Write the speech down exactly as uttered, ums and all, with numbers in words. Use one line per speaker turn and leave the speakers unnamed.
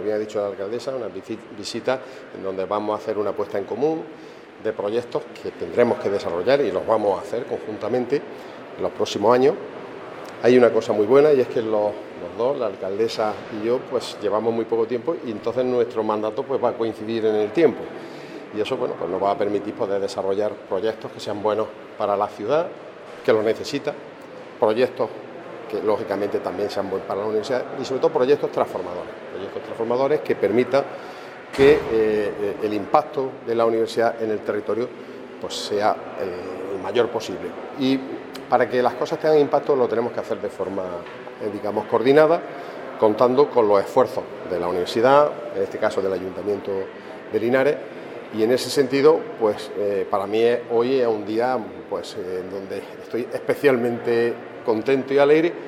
bien ha dicho la alcaldesa, una visita en donde vamos a hacer una puesta en común de proyectos que tendremos que desarrollar y los vamos a hacer conjuntamente en los próximos años. Hay una cosa muy buena y es que los, los dos, la alcaldesa y yo, pues llevamos muy poco tiempo y entonces nuestro mandato pues va a coincidir en el tiempo. Y eso, bueno, pues nos va a permitir poder desarrollar proyectos que sean buenos para la ciudad, que lo necesita, proyectos que lógicamente también sean buenos para la universidad y sobre todo proyectos transformadores, proyectos transformadores que permitan que eh, el impacto de la universidad en el territorio pues sea el, el mayor posible. Y para que las cosas tengan impacto lo tenemos que hacer de forma, eh, digamos, coordinada, contando con los esfuerzos de la universidad, en este caso del Ayuntamiento de Linares. Y en ese sentido, pues eh, para mí hoy es un día pues, eh, en donde estoy especialmente contento y alegre